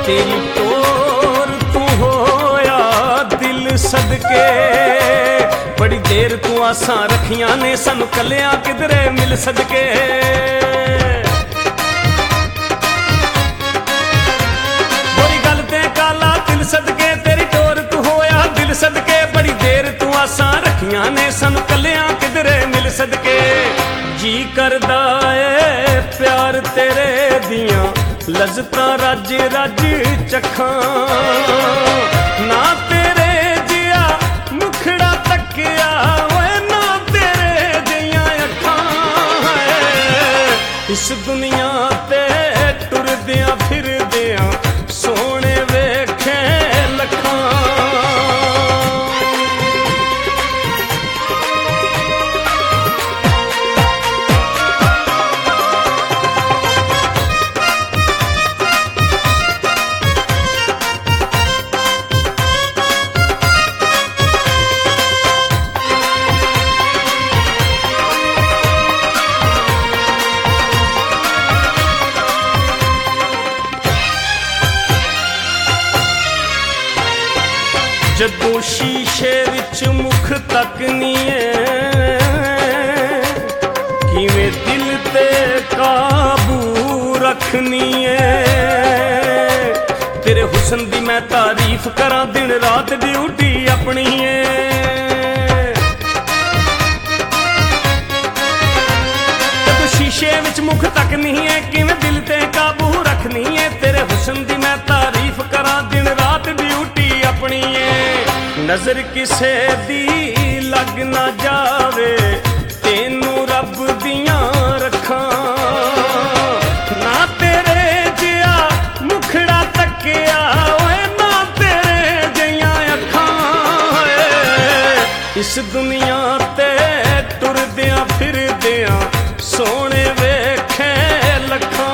तेरी टोर तू होया दिल सदके, बड़ी देर तू आसां रखियां ने सानू कलियां किधरे मिल सदके। बुरी गल ते काला दिल सदके, तेरी टोर तू होया दिल सदके, बड़ी देर तू आसां रखियां ने सानू कलियां किधरे मिल सदके। जी करदा ए प्यार तेरे दियां लज़्ज़तां रज रज चखां, ना तेरे जिया मुखड़ा तकिया ओए ना तेरे जियां अखां। इस दुनिया ते टुरदियां फिरदियां सोहणे वेखे लखां। जदों शीशे विच मुख तकनीए, किवें दिल ते काबू रखनीए। तेरे हुस्न दी मैं तारीफ करां दिन रात ड्यूटी अपनी है। जदों शीशे विच मुख तकनीए, किवें दिल ते काबू रखनीए। तेरे हुस्न दी मैं तारीफ करां दिन रात ड्यूटी अपनी है। नजर किसे दी लग ना जावे, तेनू रब दियां रखां, ना तेरे जिया मुखड़ा तकिया ओए ना तेरे जियां अखां। इस दुनिया ते टुरदियां फिरदियां सोहणे वेखे लखां।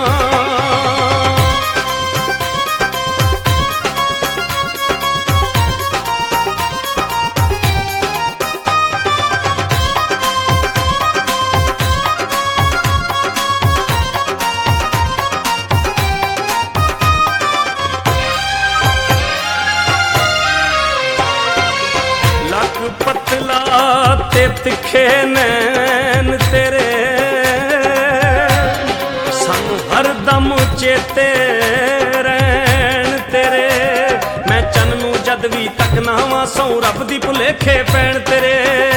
पतला ते तिखे नैन तेरे, सानू हरदम चेते रैन तेरे। मैं चन्न नू जद भी तकना वां सौ रब दी भुलेखे पैण तेरे।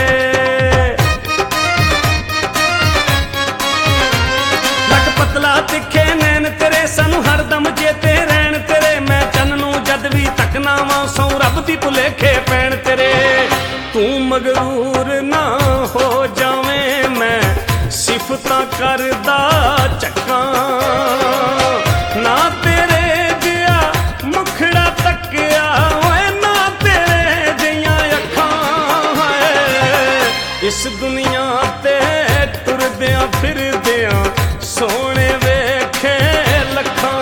लक पतला तिखे नैन तेरे, सानू हरदम चेते रैन तेरे। मैं चन्न नू जद भी तकना वां सौ रब दी भुलेखे पैण तेरे। तू मगरूर ना हो जावें मैं सिफतां करदा चक्कां, ना तेरे जिया मुखड़ा तकिया ओए ना तेरे जियां अखां। इस दुनिया ते टुरदियां फिरदियां सोहणे वेखे लखां।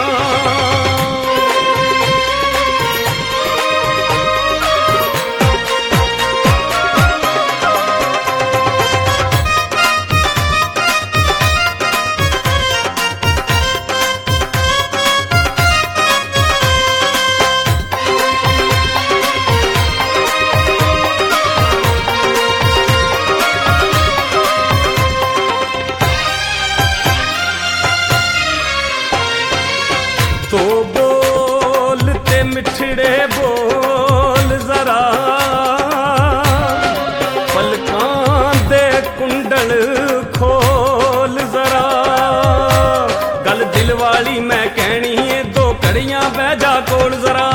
तो बोल ते मिठड़े बोल जरा, पलकां दे कुंडल खोल जरा। गल दिल वाली मैं कहनी है, दो घड़ियां बह जा कोल जरा।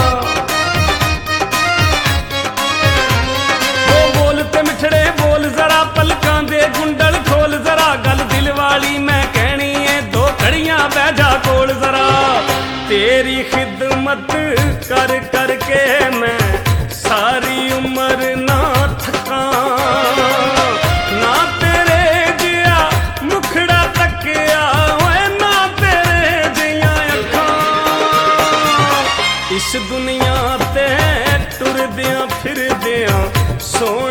तो बोल ते मिठड़े बोल जरा, पलकां दे कुंडल खोल जरा। गल दिल वाली मैं कहनी है, दो घड़ियां बह जा कोल जरा। तेरी खिदमत कर कर के मैं सारी उम्र ना थकां, ना तेरे जिया मुखड़ा तकिया ओए ना तेरे जियां अखां। इस दुनिया ते टुरदियां फिरदियां सोहणे